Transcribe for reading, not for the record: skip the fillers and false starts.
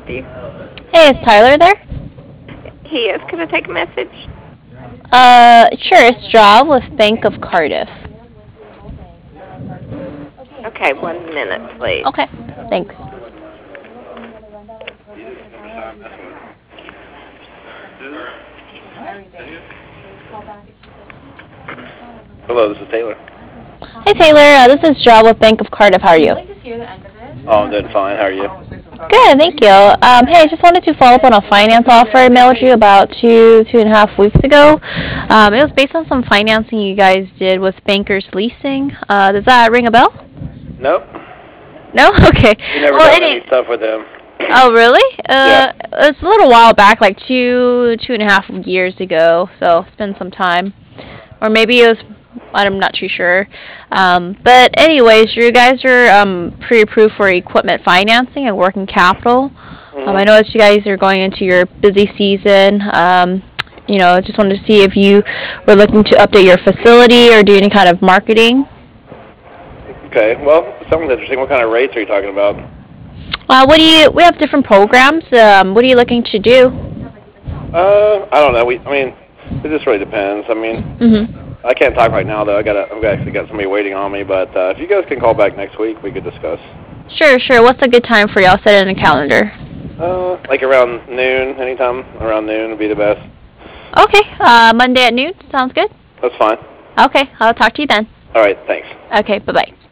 you? Hey, is Tyler there? He is. Can I take a message? Sure, it's Job with Bank of Cardiff. Okay, 1 minute, please. Okay, thanks. Hello, this is Taylor. Hey Taylor, this is Job with Bank of Cardiff. How are you? Oh, I'm doing fine. How are you? Good, thank you. Hey, I just wanted to follow up on a finance offer I mailed you about two and a half weeks ago. It was based on some financing you guys did with Bankers Leasing. Does that ring a bell? Nope. No? Okay. We never Well, done any stuff with them. Oh, really? Yeah. It's a little while back, like two and a half years ago. So it's been some time, or maybe it was. I'm not too sure. But anyways, you guys are pre-approved for equipment financing and working capital. I know that you guys are going into your busy season. Just wanted to see if you were looking to update your facility or do any kind of marketing. Okay. Well, sounds interesting. What kind of rates are you talking about? We have different programs. What are you looking to do? I don't know. It just really depends. I can't talk right now though. I've actually got somebody waiting on me. But if you guys can call back next week, we could discuss. Sure. What's a good time for you? I'll set it in a calendar. Like around noon. Anytime around noon would be the best. Okay. Monday at noon. Sounds good. That's fine. Okay. I'll talk to you then. All right. Thanks. Okay. Bye-bye.